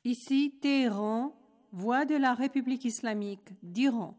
Ici Téhéran, voix de la République islamique d'Iran.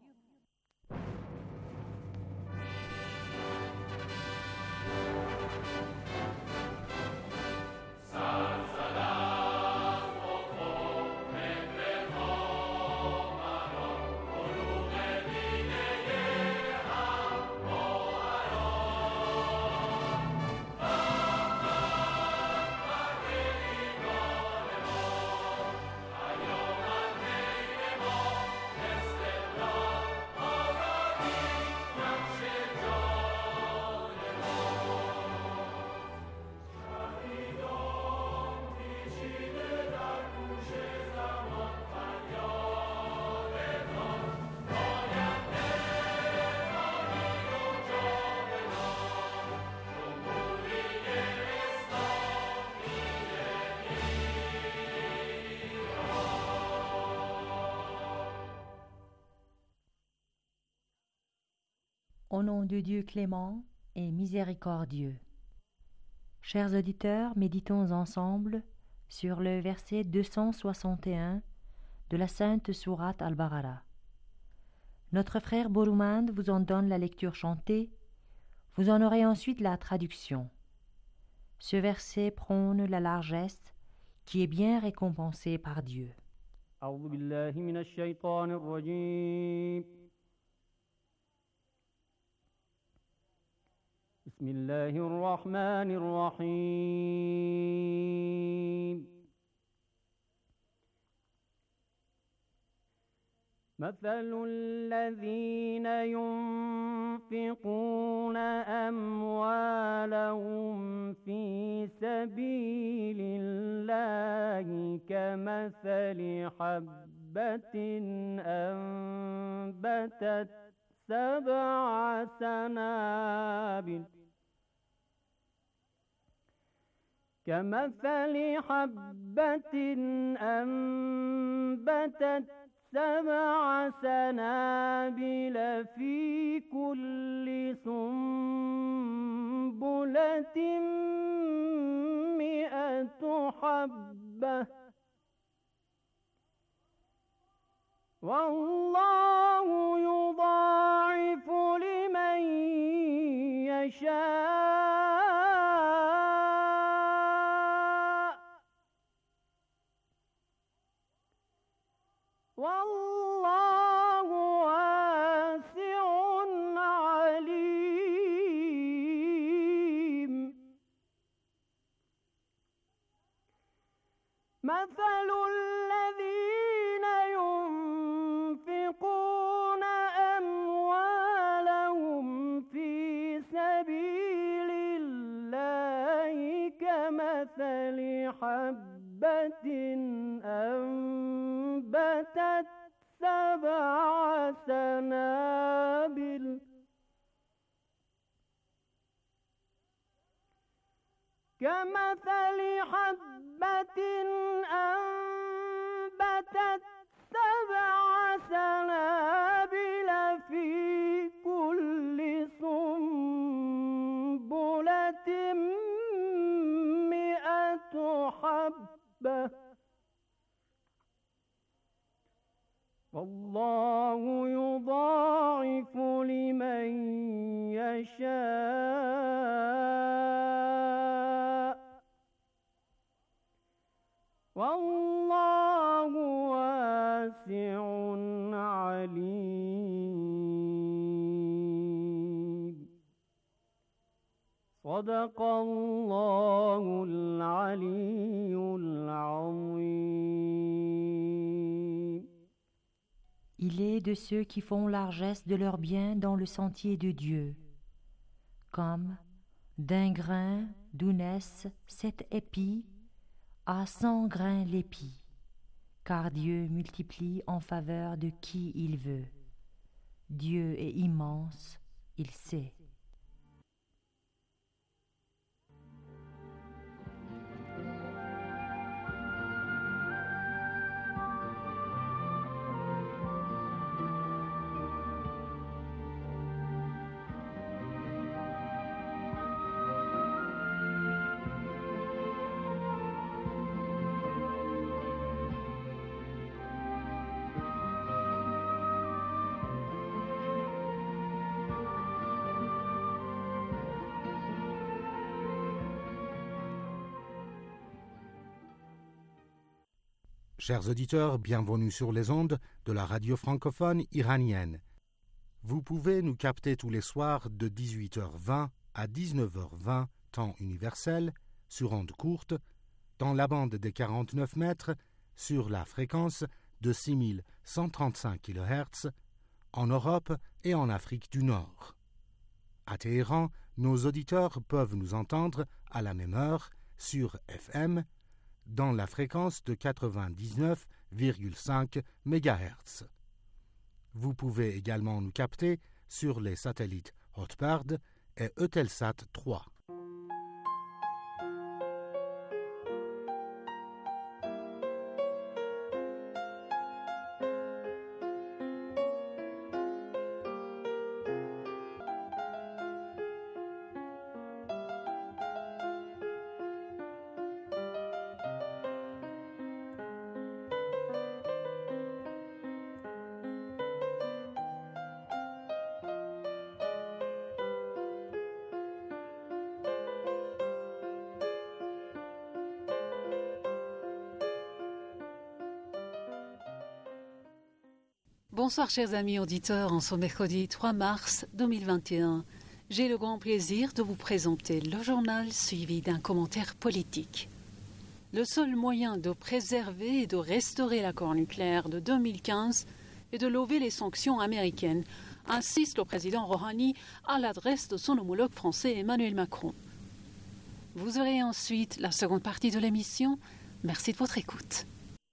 Au nom de Dieu clément et miséricordieux. Chers auditeurs, méditons ensemble sur le verset 261 de la Sainte Sourate Al-Baqara. Notre frère Boroumand vous en donne la lecture chantée, vous en aurez ensuite la traduction. Ce verset prône la largesse qui est bien récompensée par Dieu. أعوذ بالله من الشيطان الرجيم بسم الله الرحمن الرحيم مثل الذين ينفقون أموالهم في سبيل الله كمثل حبة أنبتت 7 سنابل كمثل حبة أنبتت 7 سنابل في كل سنبلة 100 حبة والله يضاعف لمن يشاء والله واسع عليم مثل الذين ينفقون أموالهم في سبيل الله كمثل حبة أنبتت 7 سنابل كمثل حبة أنبتت 7 سنابل في كل سنبلة 100 حبة والله يضاعف لمن يشاء والله واسع عليم صدق الله العلي العظيم. Il est de ceux qui font largesse de leurs biens dans le sentier de Dieu, comme d'un grain d'où naissent 7 épis à 100 grains l'épi, car Dieu multiplie en faveur de qui il veut. Dieu est immense, il sait. Chers auditeurs, bienvenue sur les ondes de la radio francophone iranienne. Vous pouvez nous capter tous les soirs de 18h20 à 19h20, temps universel, sur ondes courtes, dans la bande des 49 mètres, sur la fréquence de 6135 kHz, en Europe et en Afrique du Nord. À Téhéran, nos auditeurs peuvent nous entendre à la même heure sur FM, dans la fréquence de 99,5 MHz. Vous pouvez également nous capter sur les satellites Hotbird et Eutelsat 3. Bonsoir chers amis auditeurs, en ce mercredi 3 mars 2021. J'ai le grand plaisir de vous présenter le journal suivi d'un commentaire politique. Le seul moyen de préserver et de restaurer l'accord nucléaire de 2015 est de lever les sanctions américaines, insiste le président Rouhani à l'adresse de son homologue français Emmanuel Macron. Vous aurez ensuite la seconde partie de l'émission. Merci de votre écoute.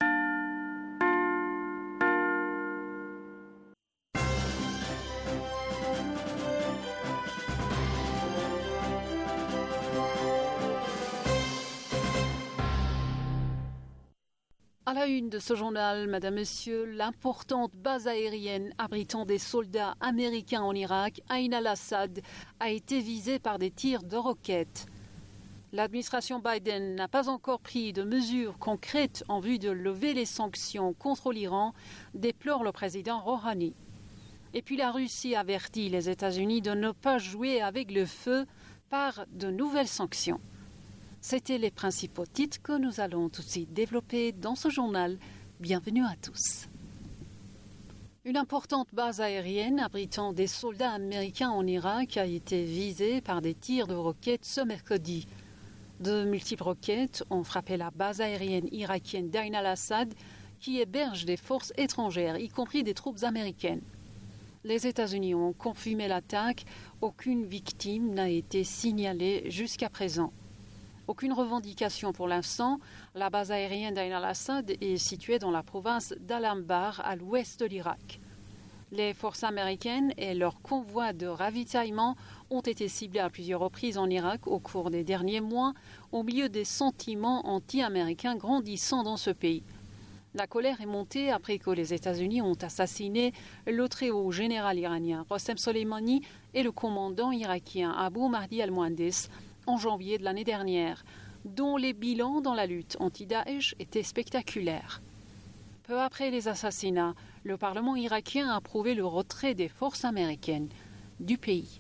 À la une de ce journal, Madame, Monsieur, l'importante base aérienne abritant des soldats américains en Irak, Ain al-Assad, a été visée par des tirs de roquettes. L'administration Biden n'a pas encore pris de mesures concrètes en vue de lever les sanctions contre l'Iran, déplore le président Rouhani. Et puis la Russie avertit les États-Unis de ne pas jouer avec le feu par de nouvelles sanctions. C'étaient les principaux titres que nous allons tout de suite développer dans ce journal. Bienvenue à tous. Une importante base aérienne abritant des soldats américains en Irak a été visée par des tirs de roquettes ce mercredi. De multiples roquettes ont frappé la base aérienne irakienne d'Ain al-Assad qui héberge des forces étrangères, y compris des troupes américaines. Les États-Unis ont confirmé l'attaque. Aucune victime n'a été signalée jusqu'à présent. Aucune revendication pour l'instant. La base aérienne d'Ain al-Assad est située dans la province d'Al-Anbar, à l'ouest de l'Irak. Les forces américaines et leurs convois de ravitaillement ont été ciblés à plusieurs reprises en Irak au cours des derniers mois, au milieu des sentiments anti-américains grandissants dans ce pays. La colère est montée après que les États-Unis ont assassiné le très haut général iranien Qasem Soleimani et le commandant irakien Abu Mahdi al-Muhandis en janvier de l'année dernière, dont les bilans dans la lutte anti-Daesh étaient spectaculaires. Peu après les assassinats, le Parlement irakien a approuvé le retrait des forces américaines du pays.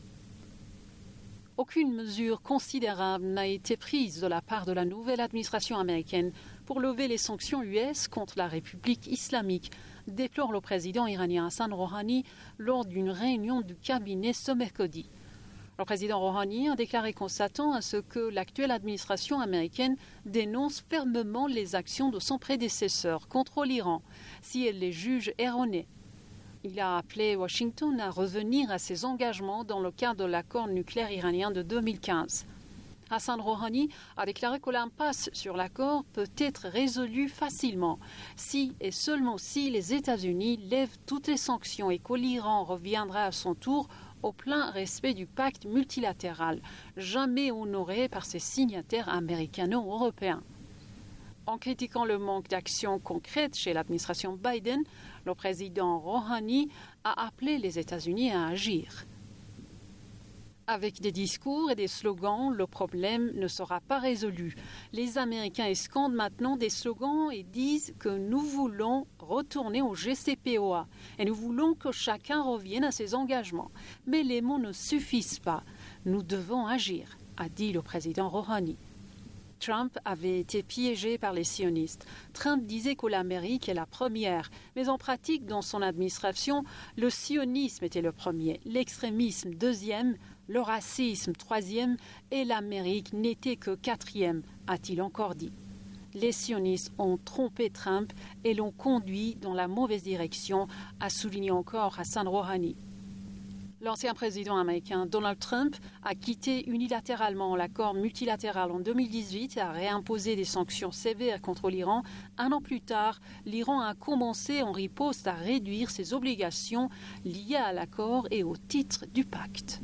Aucune mesure considérable n'a été prise de la part de la nouvelle administration américaine pour lever les sanctions US contre la République islamique, déplore le président iranien Hassan Rouhani lors d'une réunion du cabinet ce mercredi. Le président Rouhani a déclaré qu'on s'attend à ce que l'actuelle administration américaine dénonce fermement les actions de son prédécesseur contre l'Iran, si elle les juge erronées. Il a appelé Washington à revenir à ses engagements dans le cadre de l'accord nucléaire iranien de 2015. Hassan Rouhani a déclaré que l'impasse sur l'accord peut être résolue facilement si et seulement si les États-Unis lèvent toutes les sanctions et que l'Iran reviendra à son tour au plein respect du pacte multilatéral, jamais honoré par ses signataires américano-européens. En critiquant le manque d'action concrète chez l'administration Biden, le président Rouhani a appelé les États-Unis à agir. Avec des discours et des slogans, le problème ne sera pas résolu. Les Américains escandent maintenant des slogans et disent que nous voulons retourner au JCPOA et nous voulons que chacun revienne à ses engagements. Mais les mots ne suffisent pas. Nous devons agir, a dit le président Rouhani. Trump avait été piégé par les sionistes. Trump disait que l'Amérique est la première, mais en pratique, dans son administration, le sionisme était le premier, l'extrémisme deuxième, le racisme troisième et l'Amérique n'était que quatrième, a-t-il encore dit. Les sionistes ont trompé Trump et l'ont conduit dans la mauvaise direction, a souligné encore Hassan Rouhani. L'ancien président américain Donald Trump a quitté unilatéralement l'accord multilatéral en 2018 et a réimposé des sanctions sévères contre l'Iran. Un an plus tard, l'Iran a commencé en riposte à réduire ses obligations liées à l'accord et au titre du pacte.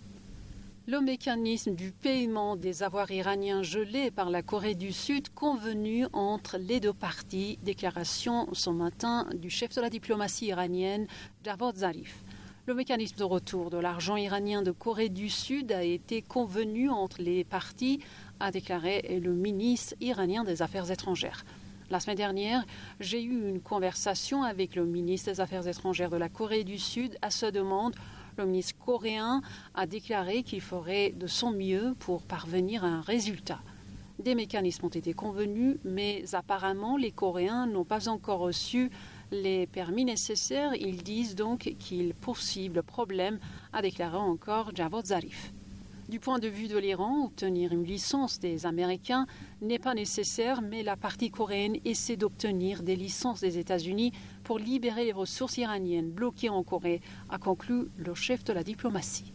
Le mécanisme du paiement des avoirs iraniens gelés par la Corée du Sud convenu entre les deux parties, déclaration ce matin du chef de la diplomatie iranienne, Javad Zarif. Le mécanisme de retour de l'argent iranien de Corée du Sud a été convenu entre les parties, a déclaré le ministre iranien des Affaires étrangères. La semaine dernière, j'ai eu une conversation avec le ministre des Affaires étrangères de la Corée du Sud à ce demande. Le ministre coréen a déclaré qu'il ferait de son mieux pour parvenir à un résultat. Des mécanismes ont été convenus, mais apparemment les Coréens n'ont pas encore reçu les permis nécessaires. Ils disent donc qu'ils poursuivent le problème, a déclaré encore Javad Zarif. Du point de vue de l'Iran, obtenir une licence des Américains n'est pas nécessaire, mais la partie coréenne essaie d'obtenir des licences des États-Unis pour libérer les ressources iraniennes bloquées en Corée, a conclu le chef de la diplomatie.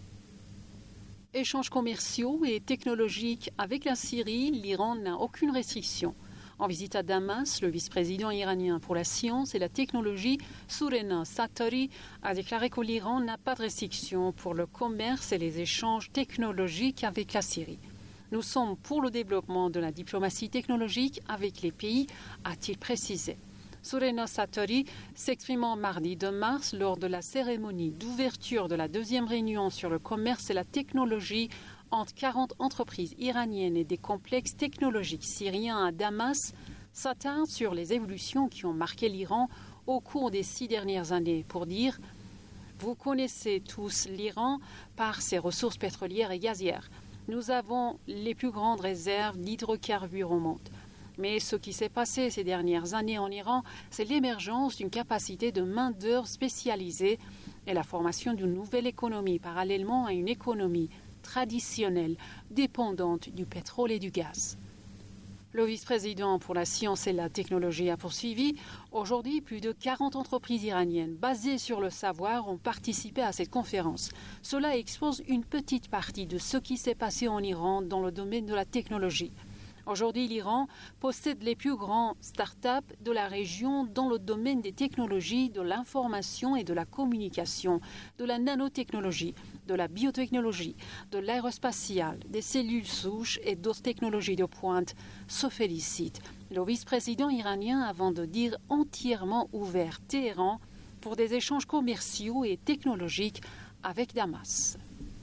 Échanges commerciaux et technologiques avec la Syrie, l'Iran n'a aucune restriction. En visite à Damas, le vice-président iranien pour la science et la technologie, Surena Satori, a déclaré que l'Iran n'a pas de restrictions pour le commerce et les échanges technologiques avec la Syrie. Nous sommes pour le développement de la diplomatie technologique avec les pays, a-t-il précisé. Surena Satori, s'exprimant mardi 2 mars lors de la cérémonie d'ouverture de la deuxième réunion sur le commerce et la technologie entre 40 entreprises iraniennes et des complexes technologiques syriens à Damas, s'attarde sur les évolutions qui ont marqué l'Iran au cours des 6 dernières années pour dire « Vous connaissez tous l'Iran par ses ressources pétrolières et gazières. Nous avons les plus grandes réserves d'hydrocarbures au monde. Mais ce qui s'est passé ces dernières années en Iran, c'est l'émergence d'une capacité de main-d'œuvre spécialisée et la formation d'une nouvelle économie parallèlement à une économie traditionnelle dépendante du pétrole et du gaz. » Le vice-président pour la science et la technologie a poursuivi. Aujourd'hui, plus de 40 entreprises iraniennes basées sur le savoir ont participé à cette conférence. Cela expose une petite partie de ce qui s'est passé en Iran dans le domaine de la technologie. Aujourd'hui, l'Iran possède les plus grands start-up de la région dans le domaine des technologies, de l'information et de la communication, de la nanotechnologie, de la biotechnologie, de l'aérospatiale, des cellules souches et d'autres technologies de pointe, se félicite le vice-président iranien avant de dire entièrement ouvert Téhéran pour des échanges commerciaux et technologiques avec Damas.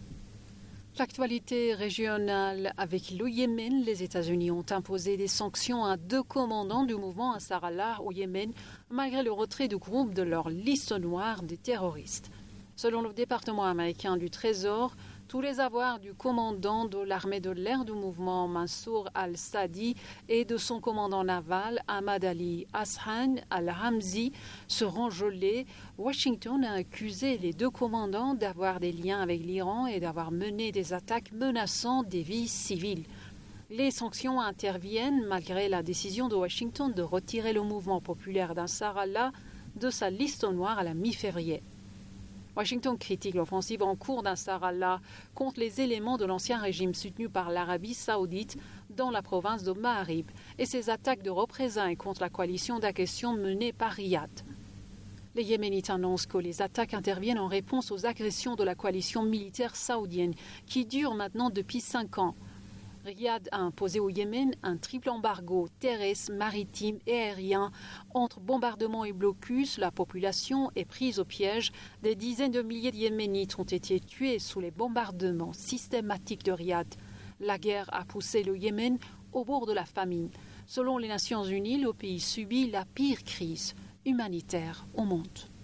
L'actualité régionale avec le Yémen, les États-Unis ont imposé des sanctions à 2 commandants du mouvement Ansar-Allah au Yémen, malgré le retrait du groupe de leur liste noire des terroristes. Selon le département américain du Trésor, tous les avoirs du commandant de l'armée de l'air du mouvement Mansour al-Sadi et de son commandant naval Ahmad Ali Ashan al-Hamzi seront gelés. Washington a accusé les 2 commandants d'avoir des liens avec l'Iran et d'avoir mené des attaques menaçant des vies civiles. Les sanctions interviennent malgré la décision de Washington de retirer le mouvement populaire d'Ansar Allah de sa liste noire à la mi-février. Washington critique l'offensive en cours d'Ansar Allah contre les éléments de l'ancien régime soutenu par l'Arabie saoudite dans la province de Ma'arib et ses attaques de représailles contre la coalition d'agression menée par Riyad. Les Yéménites annoncent que les attaques interviennent en réponse aux agressions de la coalition militaire saoudienne qui dure maintenant depuis 5 ans. Riyad a imposé au Yémen un triple embargo terrestre, maritime et aérien. Entre bombardements et blocus, la population est prise au piège. Des dizaines de milliers de Yéménites ont été tués sous les bombardements systématiques de Riyad. La guerre a poussé le Yémen au bord de la famine. Selon les Nations Unies, le pays subit la pire crise humanitaire au monde.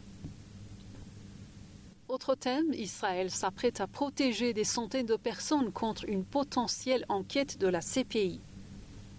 Autre thème, Israël s'apprête à protéger des centaines de personnes contre une potentielle enquête de la CPI.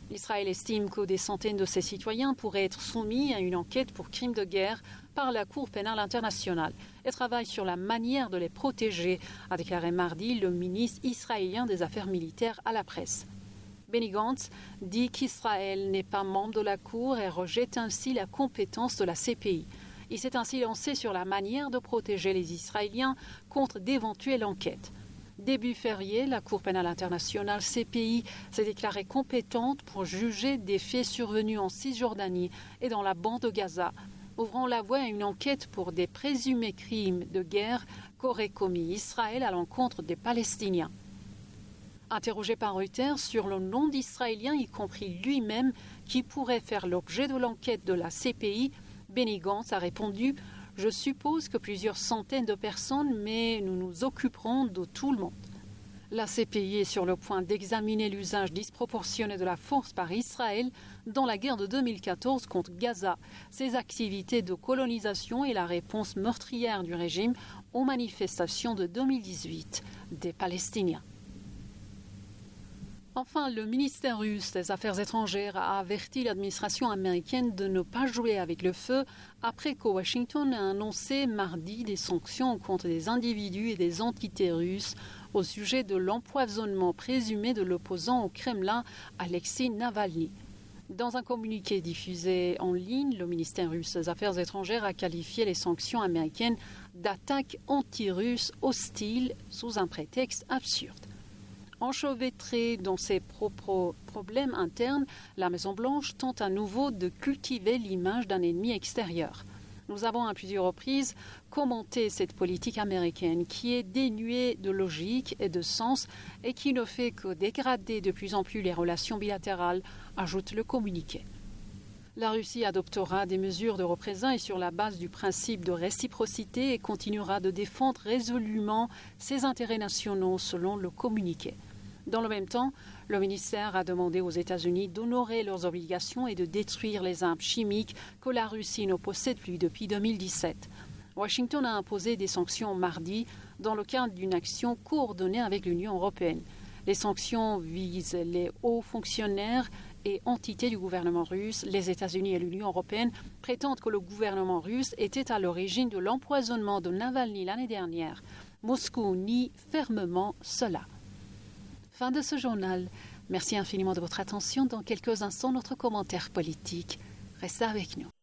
Israël estime que des centaines de ses citoyens pourraient être soumis à une enquête pour crimes de guerre par la Cour pénale internationale et travaille sur la manière de les protéger, a déclaré mardi le ministre israélien des Affaires militaires à la presse. Benny Gantz dit qu'Israël n'est pas membre de la Cour et rejette ainsi la compétence de la CPI. Il s'est ainsi lancé sur la manière de protéger les Israéliens contre d'éventuelles enquêtes. Début février, la Cour pénale internationale CPI s'est déclarée compétente pour juger des faits survenus en Cisjordanie et dans la bande de Gaza, ouvrant la voie à une enquête pour des présumés crimes de guerre qu'aurait commis Israël à l'encontre des Palestiniens. Interrogé par Reuters sur le nom d'Israéliens, y compris lui-même, qui pourrait faire l'objet de l'enquête de la CPI, Benny Gantz a répondu « Je suppose que plusieurs centaines de personnes, mais nous nous occuperons de tout le monde ». La CPI est sur le point d'examiner l'usage disproportionné de la force par Israël dans la guerre de 2014 contre Gaza, ses activités de colonisation et la réponse meurtrière du régime aux manifestations de 2018 des Palestiniens. Enfin, le ministère russe des Affaires étrangères a averti l'administration américaine de ne pas jouer avec le feu après que Washington a annoncé mardi des sanctions contre des individus et des entités russes au sujet de l'empoisonnement présumé de l'opposant au Kremlin, Alexei Navalny. Dans un communiqué diffusé en ligne, le ministère russe des Affaires étrangères a qualifié les sanctions américaines d'attaques anti-russes hostiles sous un prétexte absurde. Enchevêtrée dans ses propres problèmes internes, la Maison-Blanche tente à nouveau de cultiver l'image d'un ennemi extérieur. Nous avons à plusieurs reprises commenté cette politique américaine qui est dénuée de logique et de sens et qui ne fait que dégrader de plus en plus les relations bilatérales, ajoute le communiqué. La Russie adoptera des mesures de représailles sur la base du principe de réciprocité et continuera de défendre résolument ses intérêts nationaux selon le communiqué. Dans le même temps, le ministère a demandé aux États-Unis d'honorer leurs obligations et de détruire les armes chimiques que la Russie ne possède plus depuis 2017. Washington a imposé des sanctions mardi dans le cadre d'une action coordonnée avec l'Union européenne. Les sanctions visent les hauts fonctionnaires et entités du gouvernement russe. Les États-Unis et l'Union européenne prétendent que le gouvernement russe était à l'origine de l'empoisonnement de Navalny l'année dernière. Moscou nie fermement cela. Fin de ce journal. Merci infiniment de votre attention. Dans quelques instants, notre commentaire politique. Restez avec nous.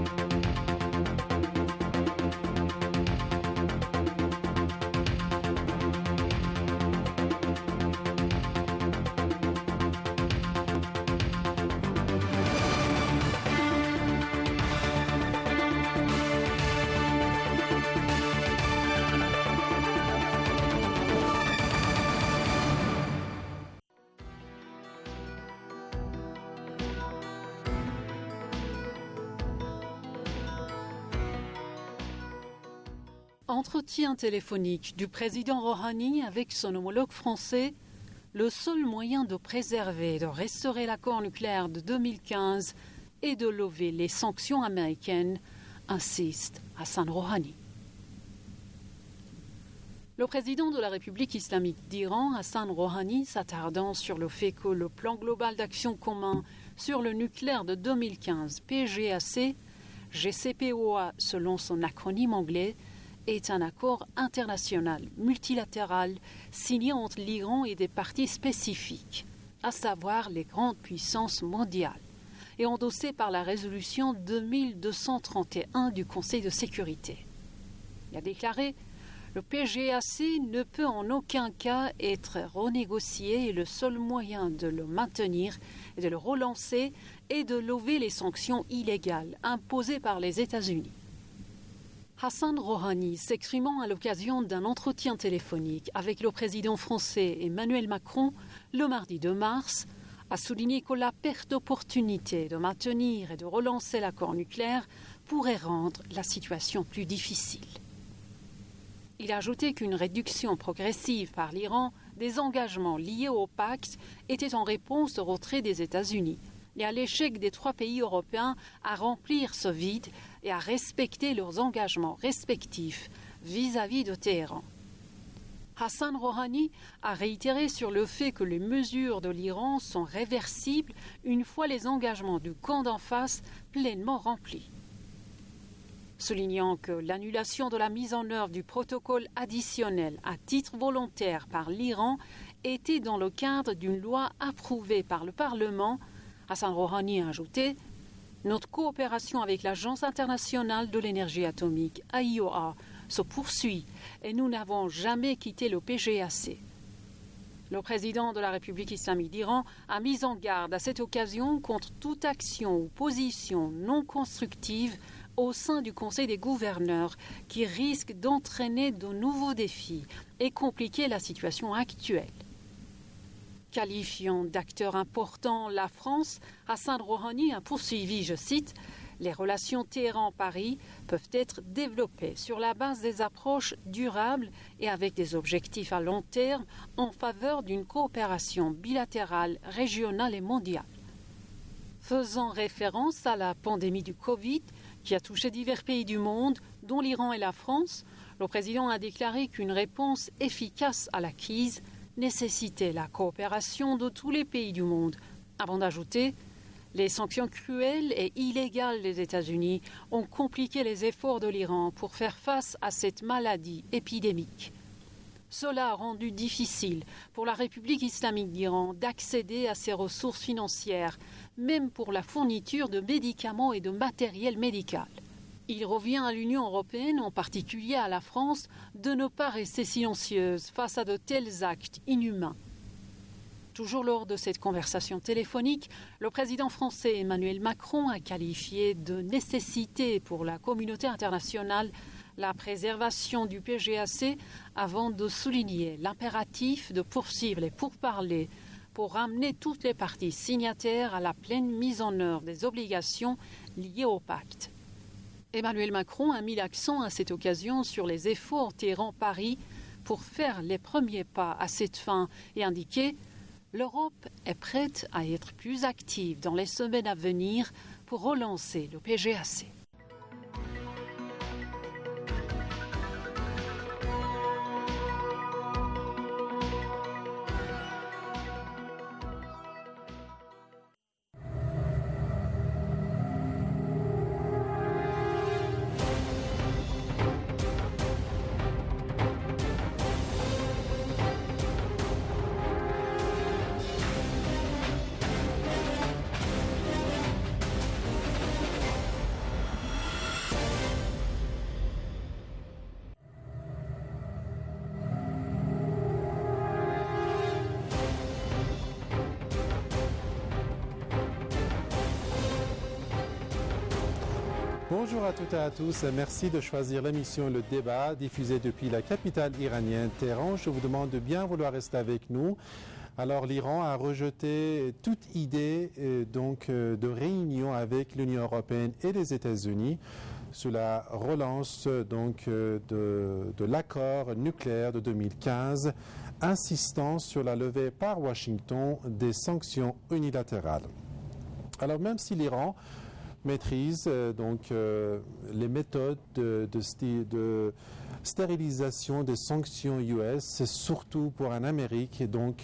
Entretien téléphonique du président Rouhani avec son homologue français, le seul moyen de préserver et de restaurer l'accord nucléaire de 2015 est de lever les sanctions américaines, insiste Hassan Rouhani. Le président de la République islamique d'Iran, Hassan Rouhani, s'attardant sur le fait que le plan global d'action commun sur le nucléaire de 2015, PGAC, GCPOA selon son acronyme anglais, est un accord international multilatéral signé entre l'Iran et des parties spécifiques, à savoir les grandes puissances mondiales, et endossé par la résolution 2231 du Conseil de sécurité. Il a déclaré « Le PGAC ne peut en aucun cas être renégocié et le seul moyen de le maintenir et de le relancer est de lever les sanctions illégales imposées par les États-Unis. » Hassan Rouhani, s'exprimant à l'occasion d'un entretien téléphonique avec le président français Emmanuel Macron le mardi 2 mars, a souligné que la perte d'opportunité de maintenir et de relancer l'accord nucléaire pourrait rendre la situation plus difficile. Il a ajouté qu'une réduction progressive par l'Iran des engagements liés au pacte était en réponse au retrait des États-Unis et à l'échec des 3 pays européens à remplir ce vide et à respecter leurs engagements respectifs vis-à-vis de Téhéran. Hassan Rouhani a réitéré sur le fait que les mesures de l'Iran sont réversibles une fois les engagements du camp d'en face pleinement remplis. Soulignant que l'annulation de la mise en œuvre du protocole additionnel à titre volontaire par l'Iran était dans le cadre d'une loi approuvée par le Parlement, Hassan Rouhani a ajouté « Notre coopération avec l'Agence internationale de l'énergie atomique, AIOA, se poursuit et nous n'avons jamais quitté le PGAC. » Le président de la République islamique d'Iran a mis en garde à cette occasion contre toute action ou position non constructive au sein du Conseil des gouverneurs qui risque d'entraîner de nouveaux défis et compliquer la situation actuelle. Qualifiant d'acteur important la France, Hassan Rouhani a poursuivi, je cite, « Les relations Téhéran-Paris peuvent être développées sur la base des approches durables et avec des objectifs à long terme en faveur d'une coopération bilatérale, régionale et mondiale. » Faisant référence à la pandémie du Covid qui a touché divers pays du monde, dont l'Iran et la France, le président a déclaré qu'une réponse efficace à la crise nécessitait la coopération de tous les pays du monde, avant d'ajouter « Les sanctions cruelles et illégales des États-Unis ont compliqué les efforts de l'Iran pour faire face à cette maladie épidémique. Cela a rendu difficile pour la République islamique d'Iran d'accéder à ses ressources financières, même pour la fourniture de médicaments et de matériel médical. Il revient à l'Union européenne, en particulier à la France, de ne pas rester silencieuse face à de tels actes inhumains. » Toujours lors de cette conversation téléphonique, le président français Emmanuel Macron a qualifié de nécessité pour la communauté internationale la préservation du PGAC avant de souligner l'impératif de poursuivre les pourparlers pour ramener toutes les parties signataires à la pleine mise en œuvre des obligations liées au pacte. Emmanuel Macron a mis l'accent à cette occasion sur les efforts Téhéran-Paris pour faire les premiers pas à cette fin et indiqué « L'Europe est prête à être plus active dans les semaines à venir pour relancer le PGAC. » Bonjour à toutes et à tous, merci de choisir l'émission Le Débat diffusée depuis la capitale iranienne Téhéran. Je vous demande de bien vouloir rester avec nous. Alors l'Iran a rejeté toute idée de réunion avec l'Union européenne et les États-Unis sur la relance de l'accord nucléaire de 2015, insistant sur la levée par Washington des sanctions unilatérales. Alors même si l'Iran maîtrise les méthodes de stérilisation des sanctions US, c'est surtout pour un Amérique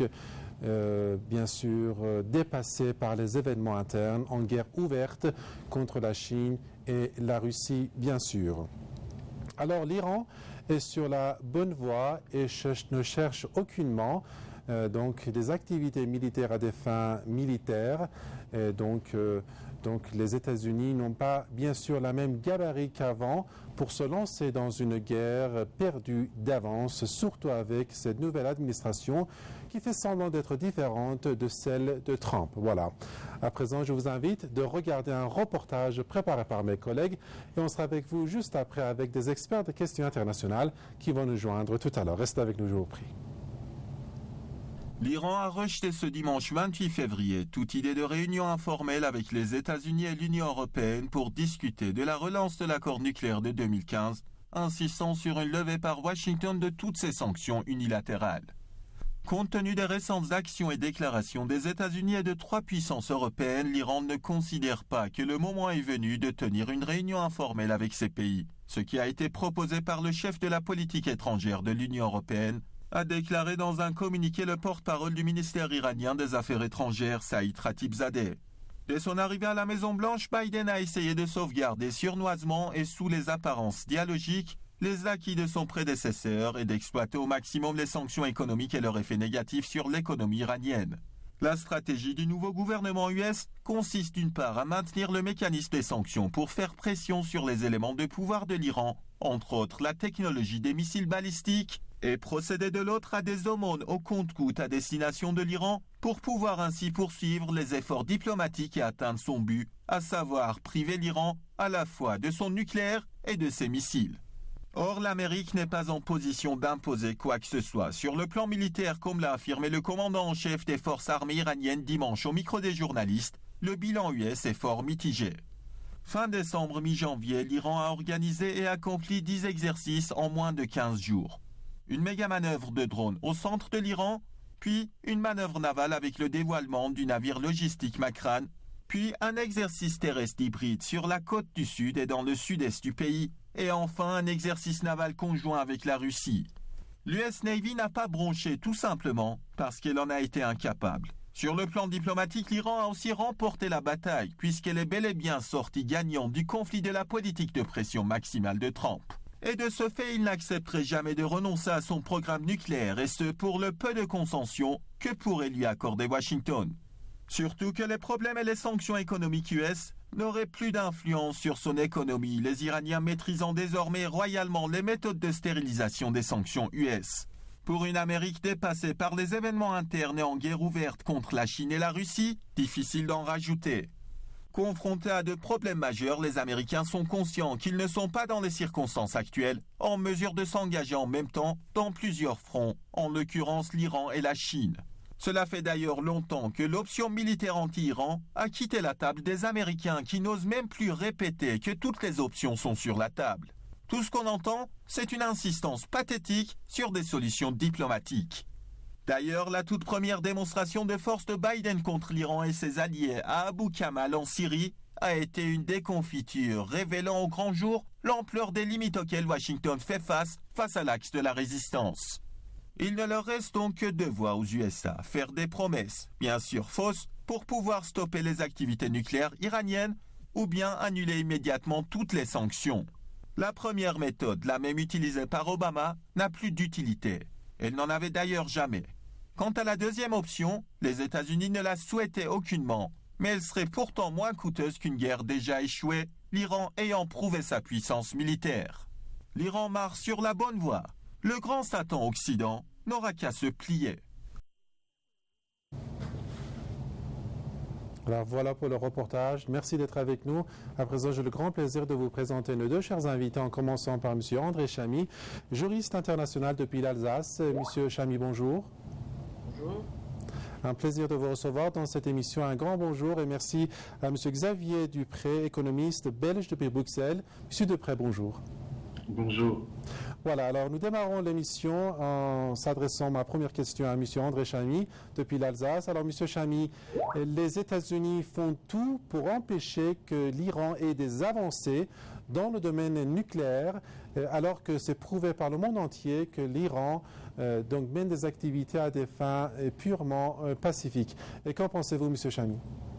bien sûr dépassée par les événements internes en guerre ouverte contre la Chine et la Russie bien sûr. Alors l'Iran est sur la bonne voie et ne cherche aucunement des activités militaires à des fins militaires. Et donc les États-Unis n'ont pas bien sûr la même gabarit qu'avant pour se lancer dans une guerre perdue d'avance, surtout avec cette nouvelle administration qui fait semblant d'être différente de celle de Trump. Voilà. À présent, je vous invite de regarder un reportage préparé par mes collègues et on sera avec vous juste après avec des experts de questions internationales qui vont nous joindre tout à l'heure. Restez avec nous, je vous prie. L'Iran a rejeté ce dimanche 28 février toute idée de réunion informelle avec les États-Unis et l'Union européenne pour discuter de la relance de l'accord nucléaire de 2015, insistant sur une levée par Washington de toutes ces sanctions unilatérales. Compte tenu des récentes actions et déclarations des États-Unis et de 3 puissances européennes, l'Iran ne considère pas que le moment est venu de tenir une réunion informelle avec ces pays, ce qui a été proposé par le chef de la politique étrangère de l'Union européenne, a déclaré dans un communiqué le porte-parole du ministère iranien des Affaires étrangères, Saïd Khatibzadeh. Dès son arrivée à la Maison-Blanche, Biden a essayé de sauvegarder sournoisement et sous les apparences dialogiques les acquis de son prédécesseur et d'exploiter au maximum les sanctions économiques et leur effet négatif sur l'économie iranienne. La stratégie du nouveau gouvernement US consiste d'une part à maintenir le mécanisme des sanctions pour faire pression sur les éléments de pouvoir de l'Iran, entre autres la technologie des missiles balistiques, et procéder de l'autre à des aumônes au compte-gouttes à destination de l'Iran pour pouvoir ainsi poursuivre les efforts diplomatiques et atteindre son but, à savoir priver l'Iran à la fois de son nucléaire et de ses missiles. Or, l'Amérique n'est pas en position d'imposer quoi que ce soit. Sur le plan militaire, comme l'a affirmé le commandant en chef des forces armées iraniennes dimanche au micro des journalistes, le bilan US est fort mitigé. Fin décembre, mi-janvier, l'Iran a organisé et accompli 10 exercices en moins de 15 jours. Une méga-manœuvre de drones au centre de l'Iran, puis une manœuvre navale avec le dévoilement du navire logistique Makran, puis un exercice terrestre hybride sur la côte du sud et dans le sud-est du pays, et enfin un exercice naval conjoint avec la Russie. L'US Navy n'a pas bronché tout simplement parce qu'elle en a été incapable. Sur le plan diplomatique, l'Iran a aussi remporté la bataille puisqu'elle est bel et bien sortie gagnante du conflit de la politique de pression maximale de Trump. Et de ce fait, il n'accepterait jamais de renoncer à son programme nucléaire et ce pour le peu de concessions que pourrait lui accorder Washington. Surtout que les problèmes et les sanctions économiques US n'auraient plus d'influence sur son économie, les Iraniens maîtrisant désormais royalement les méthodes de stérilisation des sanctions US. Pour une Amérique dépassée par les événements internes et en guerre ouverte contre la Chine et la Russie, difficile d'en rajouter. Confrontés à de problèmes majeurs, les Américains sont conscients qu'ils ne sont pas dans les circonstances actuelles en mesure de s'engager en même temps dans plusieurs fronts, en l'occurrence l'Iran et la Chine. Cela fait d'ailleurs longtemps que l'option militaire anti-Iran a quitté la table des Américains qui n'osent même plus répéter que toutes les options sont sur la table. Tout ce qu'on entend, c'est une insistance pathétique sur des solutions diplomatiques. D'ailleurs, la toute première démonstration de force de Biden contre l'Iran et ses alliés à Abu Kamal en Syrie a été une déconfiture révélant au grand jour l'ampleur des limites auxquelles Washington fait face à l'axe de la résistance. Il ne leur reste donc que deux voies aux USA, faire des promesses, bien sûr fausses, pour pouvoir stopper les activités nucléaires iraniennes ou bien annuler immédiatement toutes les sanctions. La première méthode, la même utilisée par Obama, n'a plus d'utilité. Elle n'en avait d'ailleurs jamais. Quant à la deuxième option, les États-Unis ne la souhaitaient aucunement, mais elle serait pourtant moins coûteuse qu'une guerre déjà échouée, l'Iran ayant prouvé sa puissance militaire. L'Iran marche sur la bonne voie. Le grand Satan Occident n'aura qu'à se plier. Alors voilà pour le reportage. Merci d'être avec nous. À présent, j'ai le grand plaisir de vous présenter nos deux chers invités, en commençant par M. André Chamy, juriste international depuis l'Alsace. M. Chamy, bonjour. Bonjour. Un plaisir de vous recevoir dans cette émission. Un grand bonjour et merci à M. Xavier Dupré, économiste belge depuis Bruxelles. M. Dupré, bonjour. Bonjour. Voilà, alors nous démarrons l'émission en s'adressant ma première question à M. André Chamy depuis l'Alsace. Alors M. Chamy, les États-Unis font tout pour empêcher que l'Iran ait des avancées dans le domaine nucléaire, alors que c'est prouvé par le monde entier que l'Iran donc mène des activités à des fins purement pacifiques. Et qu'en pensez-vous, M. Chamy ?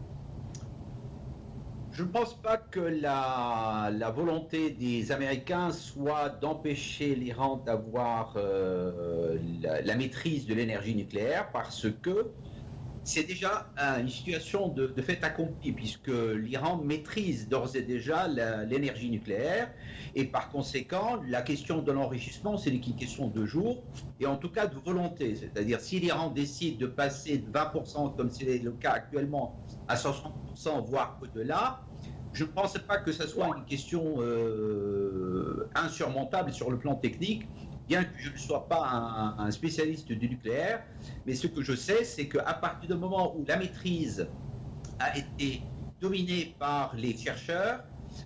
Je ne pense pas que la volonté des Américains soit d'empêcher l'Iran d'avoir la maîtrise de l'énergie nucléaire, parce que c'est déjà une situation de fait accompli, puisque l'Iran maîtrise d'ores et déjà l'énergie nucléaire, et par conséquent, la question de l'enrichissement, c'est une question de jour, et en tout cas de volonté. C'est-à-dire, si l'Iran décide de passer de 20%, comme c'est le cas actuellement, à 60%, voire au-delà, je ne pense pas que ce soit une question insurmontable sur le plan technique, bien que je ne sois pas un spécialiste du nucléaire. Mais ce que je sais, c'est qu'à partir du moment où la maîtrise a été dominée par les chercheurs,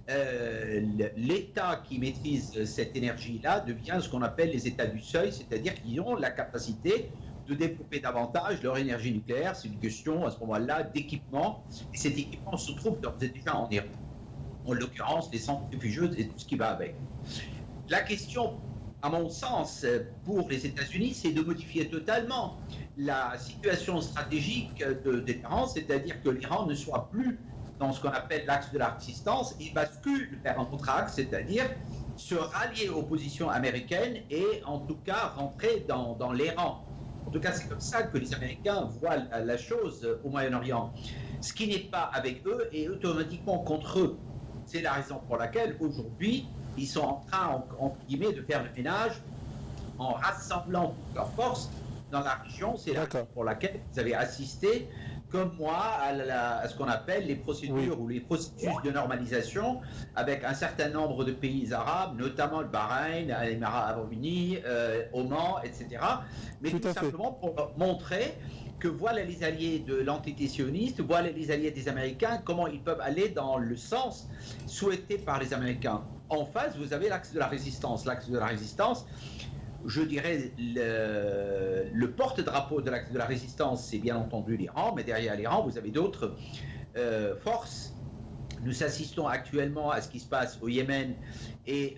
l'État qui maîtrise cette énergie-là devient ce qu'on appelle les États du seuil, c'est-à-dire qu'ils ont la capacité de développer davantage leur énergie nucléaire. C'est une question à ce moment-là d'équipement, et cet équipement se trouve d'ores et déjà en Iran, en l'occurrence les centrifugeuses et tout ce qui va avec. La question à mon sens, pour les États-Unis, c'est de modifier totalement la situation stratégique de l'Iran, c'est-à-dire que l'Iran ne soit plus dans ce qu'on appelle l'axe de la résistance, il bascule vers un autre axe, c'est-à-dire se rallier aux positions américaines et en tout cas rentrer dans les rangs. En tout cas, c'est comme ça que les Américains voient la chose au Moyen-Orient. Ce qui n'est pas avec eux est automatiquement contre eux. C'est la raison pour laquelle aujourd'hui, ils sont en train, entre guillemets, de faire le ménage en rassemblant toutes leurs forces dans la région. C'est la raison pour laquelle vous avez assisté, comme moi, à ce qu'on appelle les procédures ou les processus de normalisation avec un certain nombre de pays arabes, notamment le Bahreïn, les Émirats arabes unis, Oman, etc. Mais tout simplement pour montrer que voilà les alliés de l'entité sioniste, voilà les alliés des Américains, comment ils peuvent aller dans le sens souhaité par les Américains. En face, vous avez l'axe de la résistance. L'axe de la résistance, je dirais, le porte-drapeau de l'axe de la résistance, c'est bien entendu l'Iran, mais derrière l'Iran, vous avez d'autres forces. Nous assistons actuellement à ce qui se passe au Yémen et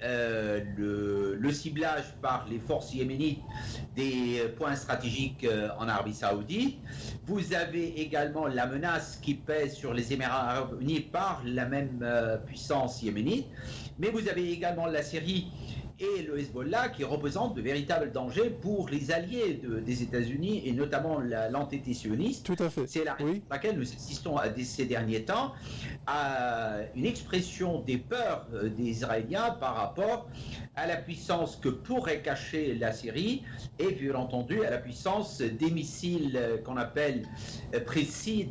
le ciblage par les forces yéménites des points stratégiques en Arabie Saoudite. Vous avez également la menace qui pèse sur les Émirats arabes unis par la même puissance yéménite. Mais vous avez également la Syrie et le Hezbollah qui représentent de véritables dangers pour les alliés des États-Unis et notamment l'entité sioniste. Tout à fait. C'est la raison pour laquelle nous assistons ces derniers temps à une expression des peurs des Israéliens par rapport à la puissance que pourrait cacher la Syrie et bien entendu à la puissance des missiles qu'on appelle précis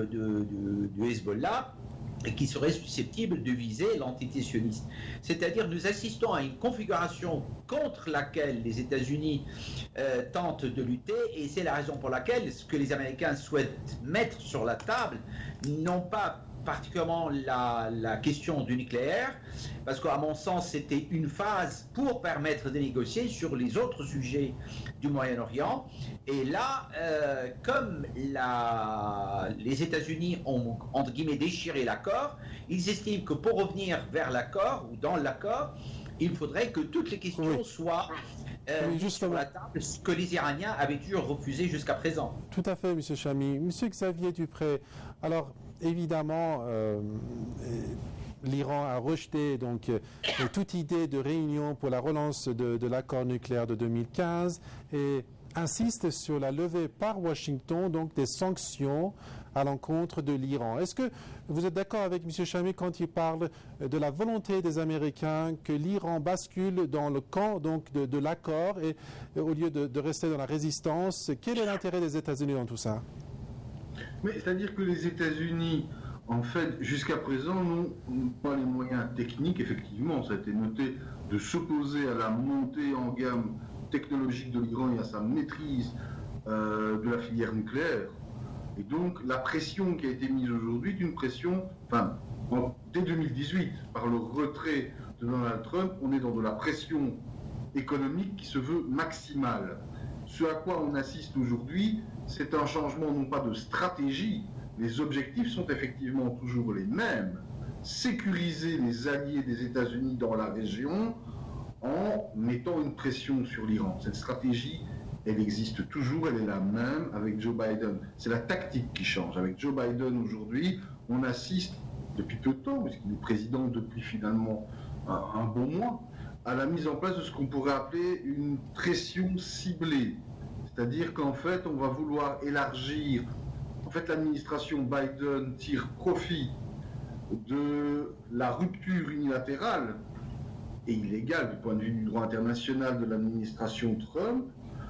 du Hezbollah, qui serait susceptible de viser l'entité sioniste. C'est-à-dire nous assistons à une configuration contre laquelle les États-Unis tentent de lutter, et c'est la raison pour laquelle ce que les Américains souhaitent mettre sur la table, non pas particulièrement la question du nucléaire, parce qu'à mon sens c'était une phase pour permettre de négocier sur les autres sujets du Moyen-Orient. Et là, comme les États-Unis ont entre guillemets déchiré l'accord, ils estiment que pour revenir vers l'accord ou dans l'accord, il faudrait que toutes les questions soient sur la table, ce que les Iraniens avaient dû refuser jusqu'à présent. Tout à fait, M. Chamy. M. Xavier Dupré, alors évidemment, l'Iran a rejeté donc toute idée de réunion pour la relance de l'accord nucléaire de 2015 et insiste sur la levée par Washington donc des sanctions à l'encontre de l'Iran. Est-ce que vous êtes d'accord avec M. Chamy quand il parle de la volonté des Américains que l'Iran bascule dans le camp donc de l'accord et au lieu de rester dans la résistance? Quel est l'intérêt des États-Unis dans tout ça? Mais c'est-à-dire que les États-Unis, en fait, jusqu'à présent, n'ont pas les moyens techniques, effectivement, ça a été noté, de s'opposer à la montée en gamme technologique de l'Iran et à sa maîtrise de la filière nucléaire. Et donc, la pression qui a été mise aujourd'hui est une pression, dès 2018, par le retrait de Donald Trump, on est dans de la pression économique qui se veut maximale. Ce à quoi on assiste aujourd'hui, c'est un changement non pas de stratégie, les objectifs sont effectivement toujours les mêmes. Sécuriser les alliés des États-Unis dans la région en mettant une pression sur l'Iran. Cette stratégie, elle existe toujours, elle est la même avec Joe Biden. C'est la tactique qui change. Avec Joe Biden aujourd'hui, on assiste depuis peu de temps, puisqu'il est président depuis finalement un bon mois, à la mise en place de ce qu'on pourrait appeler une pression ciblée. C'est-à-dire qu'en fait, on va vouloir élargir. En fait, l'administration Biden tire profit de la rupture unilatérale et illégale du point de vue du droit international de l'administration Trump.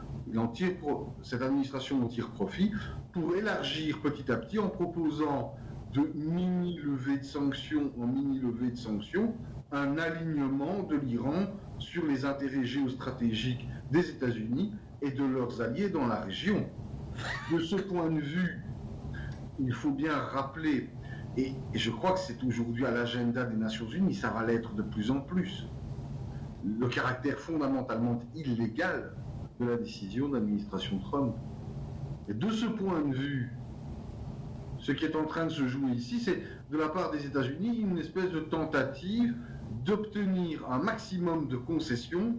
Cette administration en tire profit pour élargir petit à petit en proposant de mini-levée de sanctions en mini-levée de sanctions un alignement de l'Iran sur les intérêts géostratégiques des États-Unis et de leurs alliés dans la région. De ce point de vue, il faut bien rappeler, et je crois que c'est aujourd'hui à l'agenda des Nations Unies, ça va l'être de plus en plus, le caractère fondamentalement illégal de la décision de l'administration Trump. Et de ce point de vue, ce qui est en train de se jouer ici, c'est de la part des États-Unis une espèce de tentative d'obtenir un maximum de concessions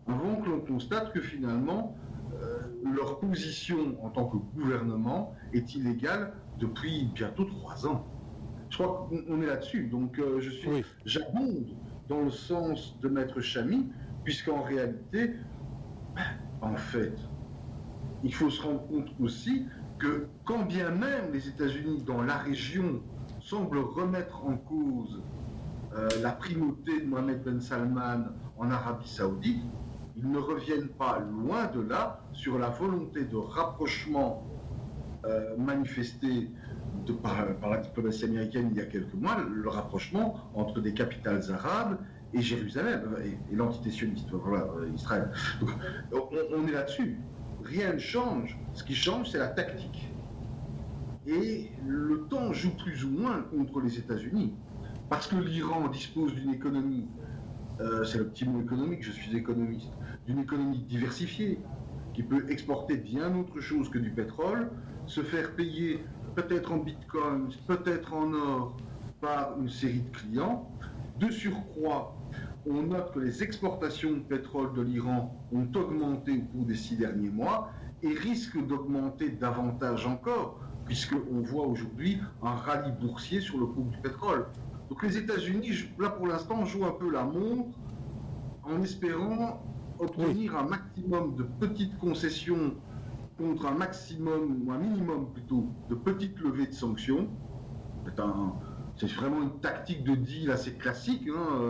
avant que l'on constate que finalement, leur position en tant que gouvernement est illégale depuis bientôt 3 ans. Je crois qu'on est là-dessus. Donc j'abonde dans le sens de Maître Chamy, puisqu'en réalité, en fait, il faut se rendre compte aussi que quand bien même les États-Unis dans la région semblent remettre en cause la primauté de Mohammed Ben Salman en Arabie Saoudite, ils ne reviennent pas loin de là sur la volonté de rapprochement manifestée par la diplomatie américaine il y a quelques mois, le rapprochement entre des capitales arabes et Jérusalem, et l'entité sioniste, voilà, Israël. Donc, on est là-dessus. Rien ne change. Ce qui change, c'est la tactique. Et le temps joue plus ou moins contre les États-Unis. Parce que l'Iran dispose d'une économie, c'est le petit mot économique, je suis économiste, d'une économie diversifiée, qui peut exporter bien autre chose que du pétrole, se faire payer peut-être en bitcoin, peut-être en or, par une série de clients. De surcroît, on note que les exportations de pétrole de l'Iran ont augmenté au cours des 6 derniers mois et risquent d'augmenter davantage encore, puisqu'on voit aujourd'hui un rallye boursier sur le cours du pétrole. Donc les États-Unis, là pour l'instant, jouent un peu la montre en espérant obtenir un maximum de petites concessions contre un maximum, ou un minimum plutôt, de petites levées de sanctions. C'est vraiment une tactique de deal assez classique.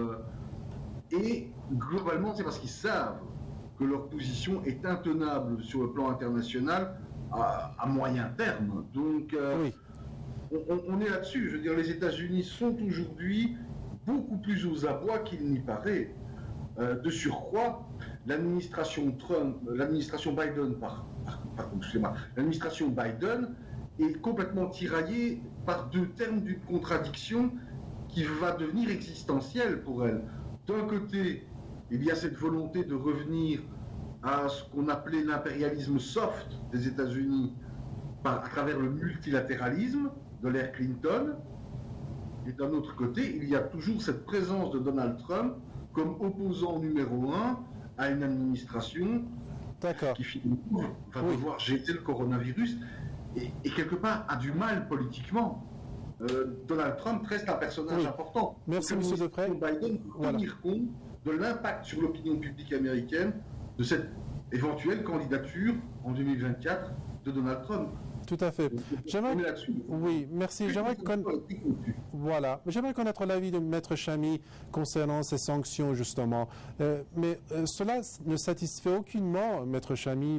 Et globalement, c'est parce qu'ils savent que leur position est intenable sur le plan international à moyen terme. Donc, on est là-dessus. Je veux dire, les États-Unis sont aujourd'hui beaucoup plus aux abois qu'il n'y paraît. De surcroît, l'administration Biden, l'administration Biden est complètement tiraillée par 2 termes d'une contradiction qui va devenir existentielle pour elle. D'un côté, il y a cette volonté de revenir à ce qu'on appelait l'impérialisme soft des États-Unis à travers le multilatéralisme de l'ère Clinton. Et d'un autre côté, il y a toujours cette présence de Donald Trump comme opposant numéro 1 à une administration qui finalement va devoir gérer le coronavirus et quelque part a du mal politiquement. Donald Trump reste un personnage important. Merci, M. Deprez. Biden doit tenir compte de l'impact sur l'opinion publique américaine de cette éventuelle candidature en 2024 de Donald Trump. Tout à fait. Oui, merci. J'aimerais connaître l'avis de Maître Chamy concernant ces sanctions, justement. Mais cela ne satisfait aucunement, Maître Chamy,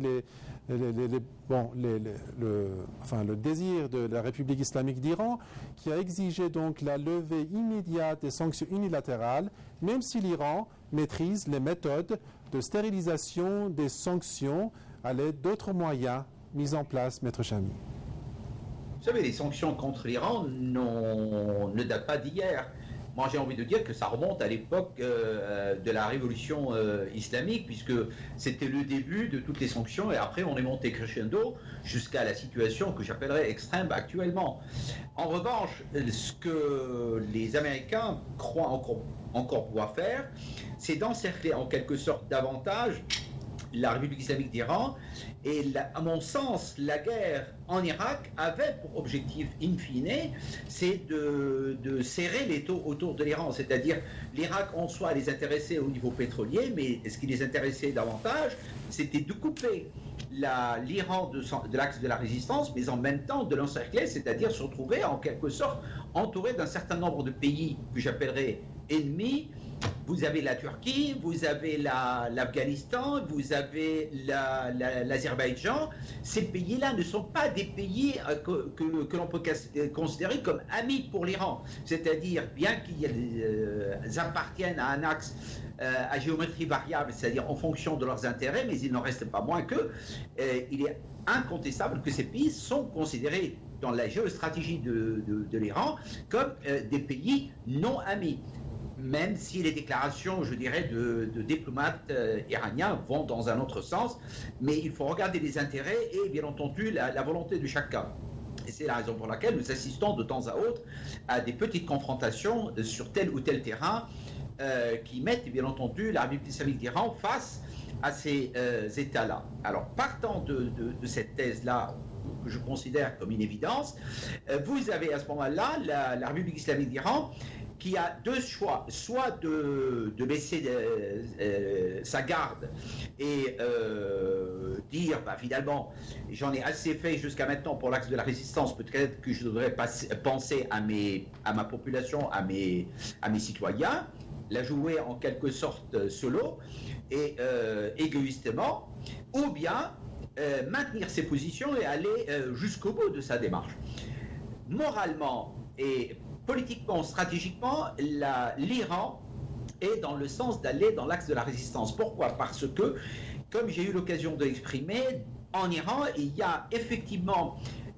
le désir de la République islamique d'Iran, qui a exigé donc la levée immédiate des sanctions unilatérales, même si l'Iran maîtrise les méthodes de stérilisation des sanctions à l'aide d'autres moyens mis en place, Maître Chamy. Vous savez, les sanctions contre l'Iran ne datent pas d'hier. Moi, j'ai envie de dire que ça remonte à l'époque de la révolution islamique, puisque c'était le début de toutes les sanctions, et après on est monté crescendo jusqu'à la situation que j'appellerais extrême actuellement. En revanche, ce que les Américains croient encore pouvoir faire, c'est d'encercler en quelque sorte davantage la République islamique d'Iran. Et à mon sens, la guerre en Irak avait pour objectif in fine, c'est de serrer les taux autour de l'Iran. C'est-à-dire, l'Irak en soi les intéressait au niveau pétrolier, mais ce qui les intéressait davantage, c'était de couper l'Iran de l'axe de la résistance, mais en même temps de l'encercler, c'est-à-dire se retrouver en quelque sorte entouré d'un certain nombre de pays que j'appellerais ennemis. Vous avez la Turquie, vous avez l'Afghanistan, vous avez l'Azerbaïdjan. Ces pays-là ne sont pas des pays que l'on peut considérer comme amis pour l'Iran. C'est-à-dire, bien qu'ils appartiennent à un axe à géométrie variable, c'est-à-dire en fonction de leurs intérêts, mais il n'en reste pas moins que il est incontestable que ces pays sont considérés dans la géostratégie de l'Iran comme des pays non amis. Même si les déclarations, je dirais, de diplomates iraniens vont dans un autre sens, mais il faut regarder les intérêts et, bien entendu, la volonté de chacun. Et c'est la raison pour laquelle nous assistons de temps à autre à des petites confrontations sur tel ou tel terrain qui mettent bien entendu la République islamique d'Iran face à ces États-là. Alors, partant de cette thèse-là, que je considère comme une évidence, vous avez à ce moment-là la République islamique d'Iran qui a deux choix, soit de baisser sa garde et dire finalement j'en ai assez fait jusqu'à maintenant pour l'axe de la résistance, peut-être que je devrais penser à ma population, à mes citoyens, la jouer en quelque sorte solo et égoïstement, ou bien maintenir ses positions et aller jusqu'au bout de sa démarche. Moralement et politiquement, stratégiquement, l'Iran est dans le sens d'aller dans l'axe de la résistance. Pourquoi? Parce que, comme j'ai eu l'occasion de l'exprimer, en Iran, il y a effectivement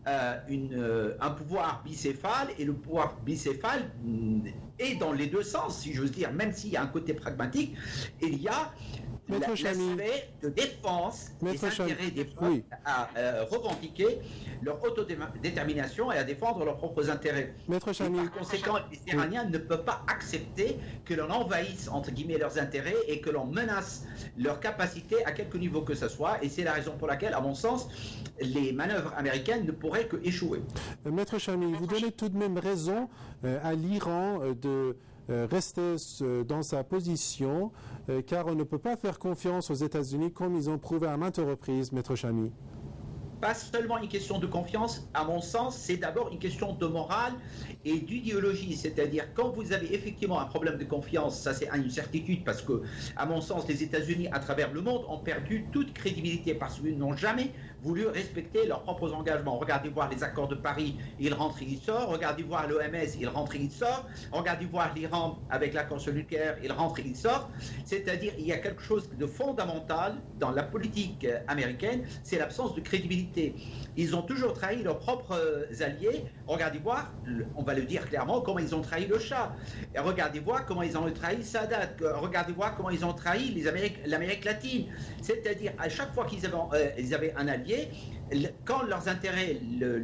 un pouvoir bicéphale, et le pouvoir bicéphale est dans les deux sens, si j'ose dire, même s'il y a un côté pragmatique, il y a l'aspect de défense des intérêts des peuples à revendiquer leur autodétermination et à défendre leurs propres intérêts. Par conséquent, les Iraniens ne peuvent pas accepter que l'on envahisse, entre guillemets, leurs intérêts et que l'on menace leur capacité à quelque niveau que ce soit. Et c'est la raison pour laquelle, à mon sens, les manœuvres américaines ne pourraient que échouer. Maître Chami, vous donnez tout de même raison à l'Iran de rester dans sa position, car on ne peut pas faire confiance aux États-Unis comme ils ont prouvé à maintes reprises, Maître Chami. Pas seulement une question de confiance, à mon sens, c'est d'abord une question de morale et d'idéologie. C'est-à-dire, quand vous avez effectivement un problème de confiance, ça c'est une certitude, parce que, à mon sens, les États-Unis à travers le monde ont perdu toute crédibilité parce qu'ils n'ont jamais voulu respecter leurs propres engagements. Regardez voir les accords de Paris, il rentre et il sort. Regardez voir l'OMS, il rentre et il sort. Regardez voir l'Iran avec l'accord sur le nucléaire, il rentre et il sort. C'est-à-dire, il y a quelque chose de fondamental dans la politique américaine, c'est l'absence de crédibilité. Ils ont toujours trahi leurs propres alliés. Regardez voir, on va le dire clairement, comment ils ont trahi le Shah. Et regardez voir comment ils ont trahi Sadat. Regardez voir comment ils ont trahi l'Amérique latine. C'est-à-dire, à chaque fois qu'ils avaient un allié, quand leurs intérêts,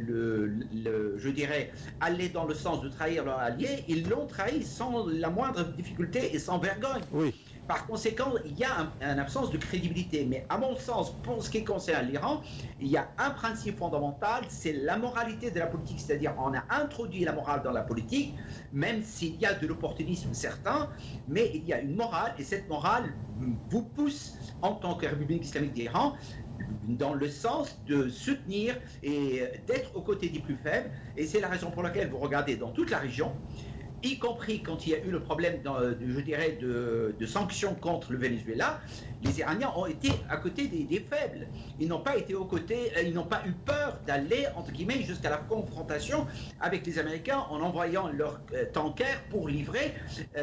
je dirais, allaient dans le sens de trahir leur allié, ils l'ont trahi sans la moindre difficulté et sans vergogne. Oui. Par conséquent, il y a une absence de crédibilité. Mais à mon sens, pour ce qui concerne l'Iran, il y a un principe fondamental, c'est la moralité de la politique. C'est-à-dire, on a introduit la morale dans la politique, même s'il y a de l'opportunisme certain, mais il y a une morale, et cette morale vous pousse, en tant que République islamique d'Iran, dans le sens de soutenir et d'être aux côtés des plus faibles. Et c'est la raison pour laquelle vous regardez dans toute la région, y compris quand il y a eu le problème, je dirais, de sanctions contre le Venezuela, les Iraniens ont été à côté des faibles. Ils n'ont pas été aux côtés, ils n'ont pas eu peur d'aller, entre guillemets, jusqu'à la confrontation avec les Américains en envoyant leurs tankers pour livrer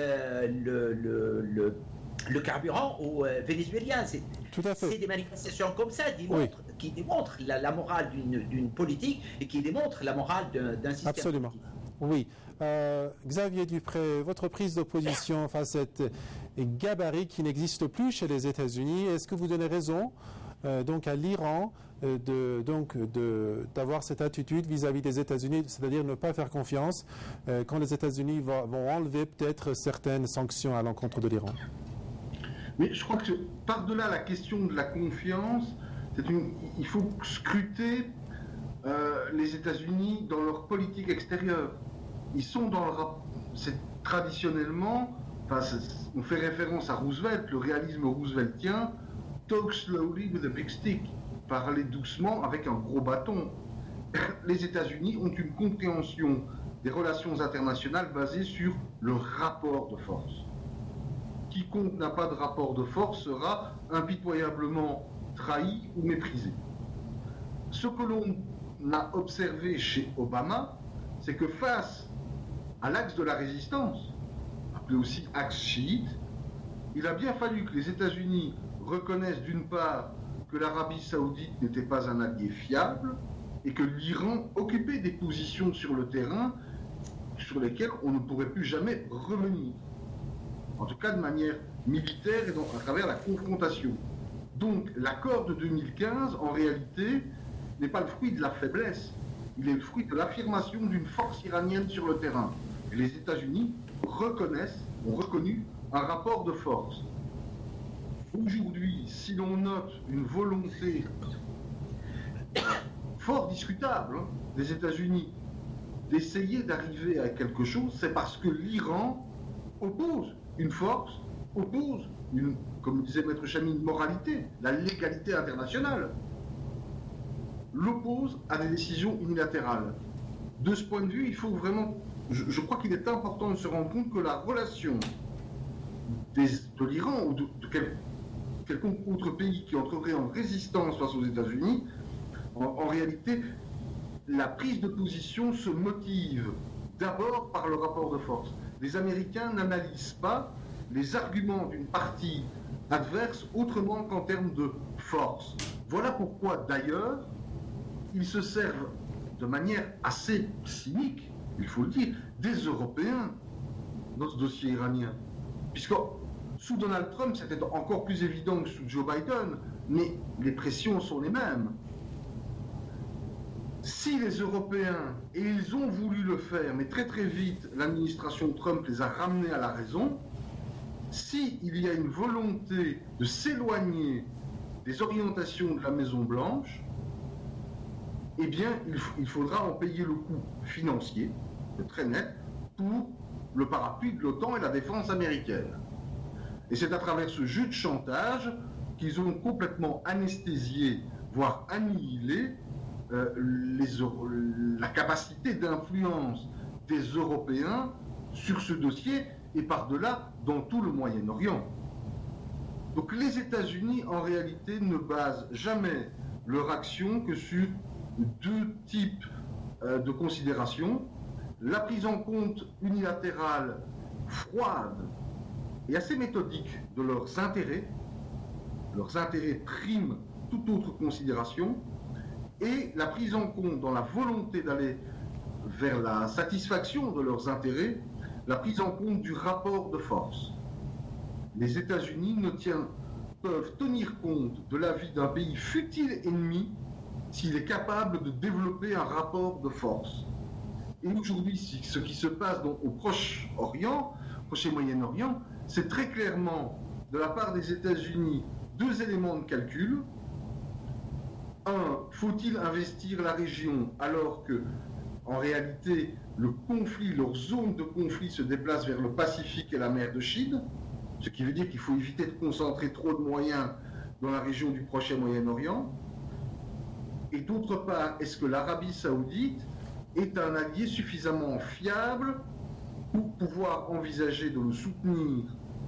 le carburant aux Vénézuéliens. C'est des manifestations comme ça qui démontrent la morale d'une politique et qui démontrent la morale d'un système. Absolument. Politique. Oui. Xavier Dupré, votre prise d'opposition face à cette gabarit qui n'existe plus chez les États-Unis, est-ce que vous donnez raison donc à l'Iran d'avoir cette attitude vis-à-vis des États-Unis, c'est-à-dire ne pas faire confiance quand les États-Unis vont enlever peut-être certaines sanctions à l'encontre de l'Iran? Mais je crois que par-delà la question de la confiance, il faut scruter les États-Unis dans leur politique extérieure. Ils sont c'est traditionnellement, on fait référence à Roosevelt, le réalisme rooseveltien, talk slowly with a big stick, parler doucement avec un gros bâton. Les États-Unis ont une compréhension des relations internationales basée sur le rapport de force. Quiconque n'a pas de rapport de force sera impitoyablement trahi ou méprisé. Ce que l'on a observé chez Obama, c'est que face à l'axe de la résistance, appelé aussi axe chiite, il a bien fallu que les États-Unis reconnaissent d'une part que l'Arabie saoudite n'était pas un allié fiable et que l'Iran occupait des positions sur le terrain sur lesquelles on ne pourrait plus jamais revenir. En tout cas de manière militaire et à travers la confrontation. Donc l'accord de 2015, en réalité, n'est pas le fruit de la faiblesse, il est le fruit de l'affirmation d'une force iranienne sur le terrain. Et les États-Unis ont reconnu un rapport de force. Aujourd'hui, si l'on note une volonté fort discutable des États-Unis d'essayer d'arriver à quelque chose, c'est parce que l'Iran oppose une force, oppose une, comme disait Maître Chamy, une moralité, la légalité internationale, l'oppose à des décisions unilatérales. De ce point de vue, il faut vraiment, je crois qu'il est important de se rendre compte que la relation de l'Iran ou de quelconque autre pays qui entrerait en résistance face aux États-Unis, en réalité, la prise de position se motive d'abord par le rapport de force. Les Américains n'analysent pas les arguments d'une partie adverse autrement qu'en termes de force. Voilà pourquoi, d'ailleurs, ils se servent de manière assez cynique, il faut le dire, des Européens dans ce dossier iranien. Puisque sous Donald Trump, c'était encore plus évident que sous Joe Biden, mais les pressions sont les mêmes. Si les Européens, et ils ont voulu le faire, mais très très vite, l'administration Trump les a ramenés à la raison, s'il y a une volonté de s'éloigner des orientations de la Maison-Blanche, eh bien, il faudra en payer le coût financier, très net, pour le parapluie de l'OTAN et la défense américaine. Et c'est à travers ce jeu de chantage qu'ils ont complètement anesthésié, voire annihilé, la capacité d'influence des Européens sur ce dossier et par-delà dans tout le Moyen-Orient. Donc les États-Unis, en réalité, ne basent jamais leur action que sur deux types de considérations. La prise en compte unilatérale, froide et assez méthodique de leurs intérêts priment toute autre considération, et la prise en compte dans la volonté d'aller vers la satisfaction de leurs intérêts, la prise en compte du rapport de force. Les États-Unis peuvent tenir compte de l'avis d'un pays fût-il ennemi s'il est capable de développer un rapport de force. Et aujourd'hui, ce qui se passe au Proche-Orient, Proche-Moyen-Orient, c'est très clairement, de la part des États-Unis, deux éléments de calcul. Un, faut-il investir la région alors que, en réalité, le conflit, leur zone de conflit se déplace vers le Pacifique et la mer de Chine, ce qui veut dire qu'il faut éviter de concentrer trop de moyens dans la région du Proche et Moyen-Orient. Et d'autre part, est-ce que l'Arabie Saoudite est un allié suffisamment fiable pour pouvoir envisager de le soutenir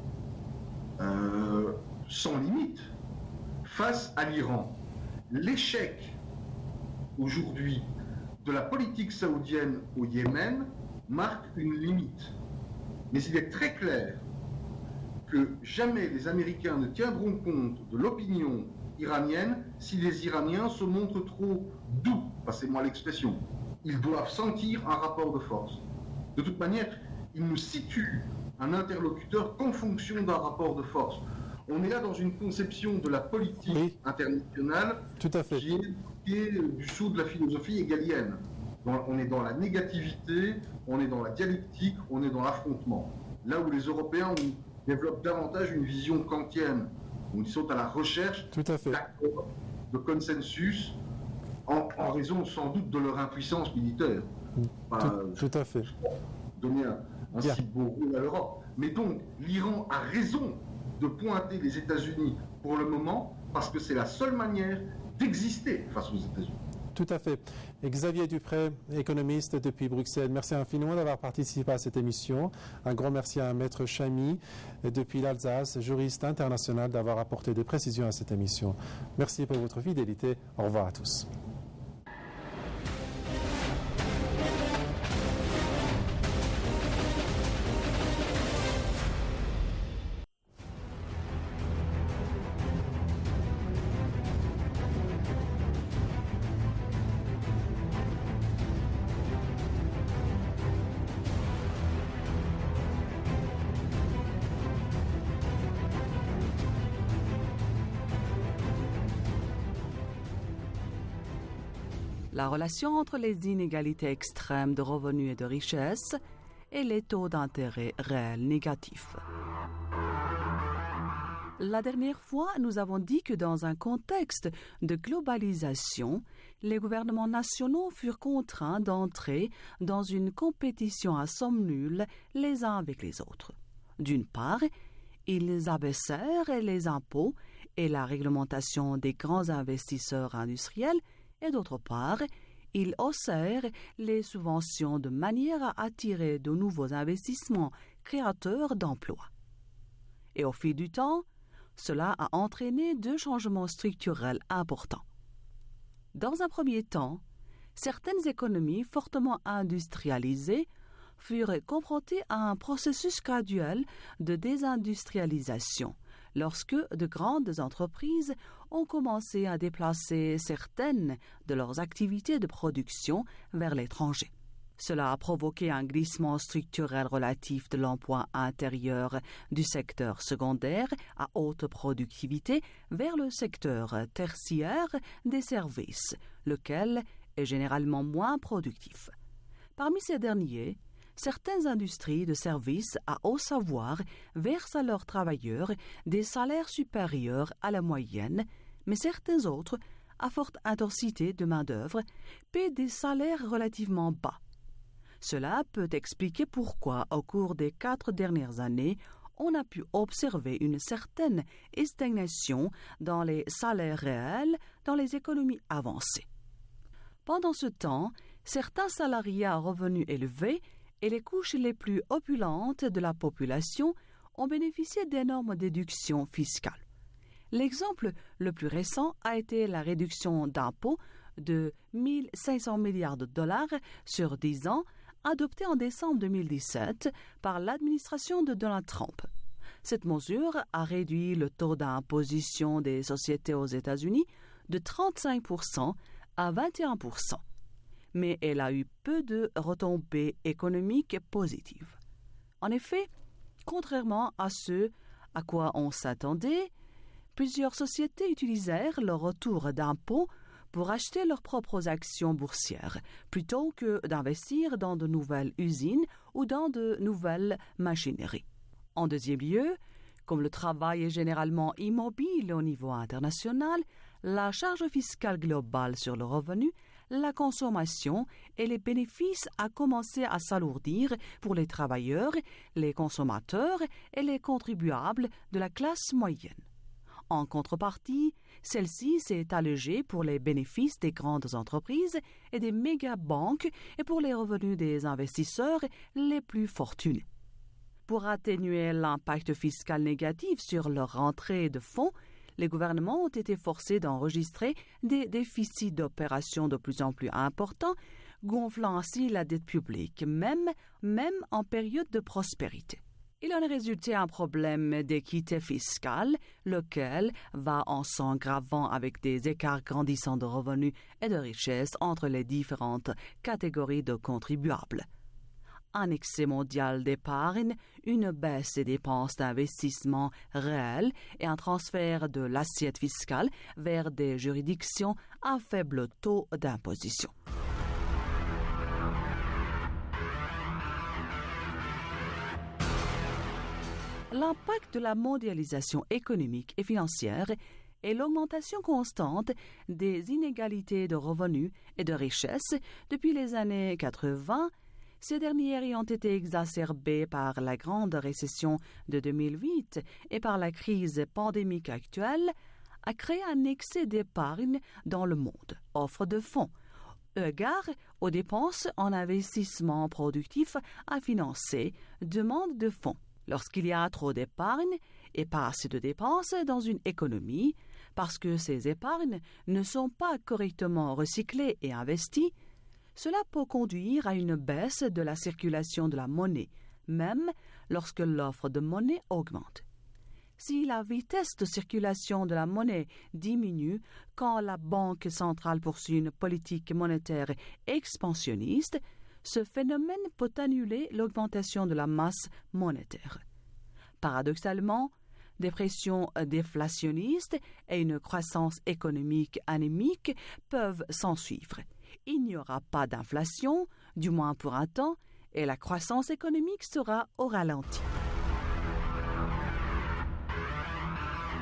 sans limite face à l'Iran? L'échec aujourd'hui de la politique saoudienne au Yémen marque une limite. Mais il est très clair que jamais les Américains ne tiendront compte de l'opinion iranienne si les Iraniens se montrent trop doux, passez-moi l'expression. Ils doivent sentir un rapport de force. De toute manière, ils ne situent un interlocuteur qu'en fonction d'un rapport de force. On est là dans une conception de la politique internationale tout à fait. Qui est du sceau de la philosophie hegelienne. On est dans la négativité, on est dans la dialectique, on est dans l'affrontement. Là où les Européens développent davantage une vision kantienne, où ils sont à la recherche d'accords, de consensus, en raison sans doute de leur impuissance militaire. Tout à fait. Donner un si beau rôle à l'Europe. Mais donc, l'Iran a raison de pointer les États-Unis pour le moment, parce que c'est la seule manière d'exister face aux États-Unis. Tout à fait. Et Xavier Dupré, économiste depuis Bruxelles, merci infiniment d'avoir participé à cette émission. Un grand merci à Maître Chamy, depuis l'Alsace, juriste international, d'avoir apporté des précisions à cette émission. Merci pour votre fidélité. Au revoir à tous. La relation entre les inégalités extrêmes de revenus et de richesse et les taux d'intérêt réels négatifs. La dernière fois, nous avons dit que dans un contexte de globalisation, les gouvernements nationaux furent contraints d'entrer dans une compétition à somme nulle les uns avec les autres. D'une part, ils abaissèrent les impôts et la réglementation des grands investisseurs industriels, et d'autre part, ils haussèrent les subventions de manière à attirer de nouveaux investissements créateurs d'emplois. Et au fil du temps, cela a entraîné deux changements structurels importants. Dans un premier temps, certaines économies fortement industrialisées furent confrontées à un processus graduel de désindustrialisation, lorsque de grandes entreprises ont commencé à déplacer certaines de leurs activités de production vers l'étranger. Cela a provoqué un glissement structurel relatif de l'emploi intérieur du secteur secondaire à haute productivité vers le secteur tertiaire des services, lequel est généralement moins productif. Parmi ces derniers, certaines industries de services à haut savoir versent à leurs travailleurs des salaires supérieurs à la moyenne, mais certains autres, à forte intensité de main-d'œuvre, paient des salaires relativement bas. Cela peut expliquer pourquoi, au cours des 4 dernières années, on a pu observer une certaine stagnation dans les salaires réels dans les économies avancées. Pendant ce temps, certains salariés à revenus élevés et les couches les plus opulentes de la population ont bénéficié d'énormes déductions fiscales. L'exemple le plus récent a été la réduction d'impôts de 1 500 milliards de dollars sur 10 ans, adoptée en décembre 2017 par l'administration de Donald Trump. Cette mesure a réduit le taux d'imposition des sociétés aux États-Unis de 35% à 21%. Mais elle a eu peu de retombées économiques positives. En effet, contrairement à ce à quoi on s'attendait, plusieurs sociétés utilisèrent leur retour d'impôt pour acheter leurs propres actions boursières, plutôt que d'investir dans de nouvelles usines ou dans de nouvelles machineries. En deuxième lieu, comme le travail est généralement immobile au niveau international, la charge fiscale globale sur le revenu, la consommation et les bénéfices a commencé à s'alourdir pour les travailleurs, les consommateurs et les contribuables de la classe moyenne. En contrepartie, celle-ci s'est allégée pour les bénéfices des grandes entreprises et des méga-banques et pour les revenus des investisseurs les plus fortunés. Pour atténuer l'impact fiscal négatif sur leur rentrée de fonds, les gouvernements ont été forcés d'enregistrer des déficits d'opérations de plus en plus importants, gonflant ainsi la dette publique, même en période de prospérité. Il en est résulté un problème d'équité fiscale, lequel va en s'aggravant avec des écarts grandissants de revenus et de richesses entre les différentes catégories de contribuables. Un excès mondial d'épargne, une baisse des dépenses d'investissement réelles et un transfert de l'assiette fiscale vers des juridictions à faible taux d'imposition. L'impact de la mondialisation économique et financière et l'augmentation constante des inégalités de revenus et de richesses depuis les années 80, ces dernières ayant été exacerbées par la grande récession de 2008 et par la crise pandémique actuelle, a créé un excès d'épargne dans le monde, offre de fonds, égard aux dépenses en investissement productif à financer, demande de fonds. Lorsqu'il y a trop d'épargne et pas assez de dépenses dans une économie, parce que ces épargnes ne sont pas correctement recyclées et investies, cela peut conduire à une baisse de la circulation de la monnaie, même lorsque l'offre de monnaie augmente. Si la vitesse de circulation de la monnaie diminue quand la Banque centrale poursuit une politique monétaire expansionniste, ce phénomène peut annuler l'augmentation de la masse monétaire. Paradoxalement, des pressions déflationnistes et une croissance économique anémique peuvent s'ensuivre. Il n'y aura pas d'inflation, du moins pour un temps, et la croissance économique sera au ralenti.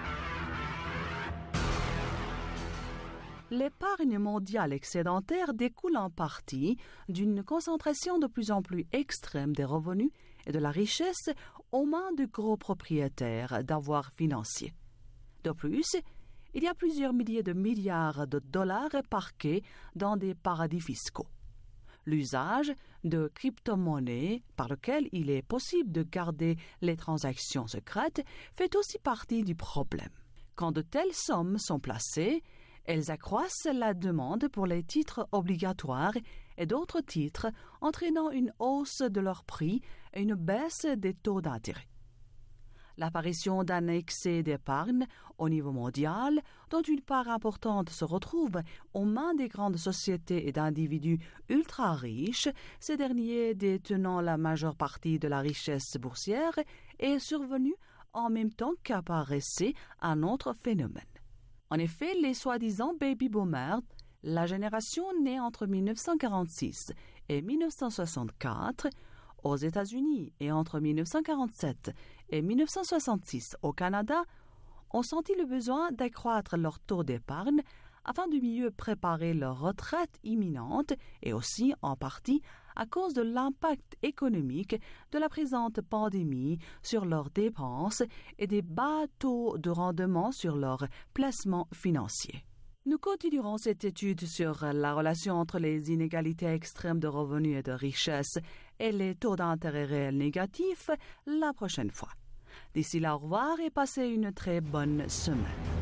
L'épargne mondiale excédentaire découle en partie d'une concentration de plus en plus extrême des revenus et de la richesse aux mains de gros propriétaires d'avoirs financiers. De plus, il y a plusieurs milliers de milliards de dollars éparpillés dans des paradis fiscaux. L'usage de crypto-monnaies par lequel il est possible de garder les transactions secrètes fait aussi partie du problème. Quand de telles sommes sont placées, elles accroissent la demande pour les titres obligatoires et d'autres titres, entraînant une hausse de leur prix et une baisse des taux d'intérêt. L'apparition d'un excès d'épargne au niveau mondial, dont une part importante se retrouve aux mains des grandes sociétés et d'individus ultra riches, ces derniers détenant la majeure partie de la richesse boursière, est survenue en même temps qu'apparaissait un autre phénomène. En effet, les soi-disant baby-boomers, la génération née entre 1946 et 1964 aux États-Unis et entre 1947 et 1966 au Canada, ont senti le besoin d'accroître leur taux d'épargne afin de mieux préparer leur retraite imminente et aussi, en partie, à cause de l'impact économique de la présente pandémie sur leurs dépenses et des bas taux de rendement sur leurs placements financiers. Nous continuerons cette étude sur la relation entre les inégalités extrêmes de revenus et de richesse et les taux d'intérêt réels négatifs la prochaine fois. D'ici là, au revoir et passez une très bonne semaine.